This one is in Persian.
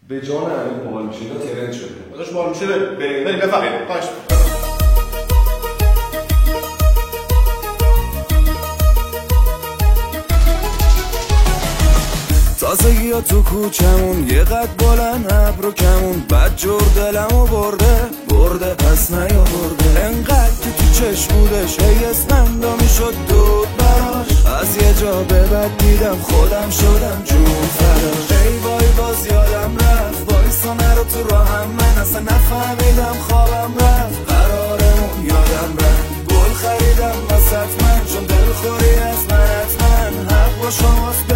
به جان امیر باحال میشه، اینا ترند شده. داداش باحال میشه بریم بفهمید. باش. تازگی ها تو کوچمون یه قد بلند ابرو کمون، بد جور دلمو برده پس نیاورده. انقدر که تو چشم بودش هی اسمندا میشد دود براش، از یه جا به بعد دیدم خودم شدم جون فراش. ای وای باز یادم رفت وایسا نرو تو راهم، من اصلا نفهمیدم خوابم رفت، قرارمون یادم رفت. گل خریدم واسط من چون دلخوری از من حتما حق با شماست